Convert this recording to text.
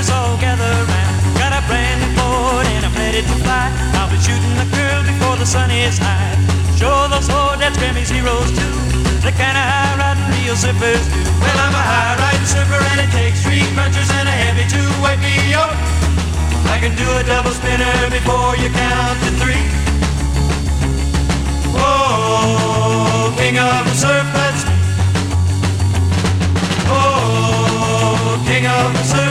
surfers all gather round. Got a brand new board and I'm ready to fly. I'll be shooting the girl before the sun is high. Show those Hordettes Grammys heroes too, the kind of high riding real surfers do. Well, I'm a high riding surfer and it takes 3 crunchers and a heavy to wipe me out. I can do a double spinner before you count to 3. Oh, king of the surf, that's me. Oh, king of the surf.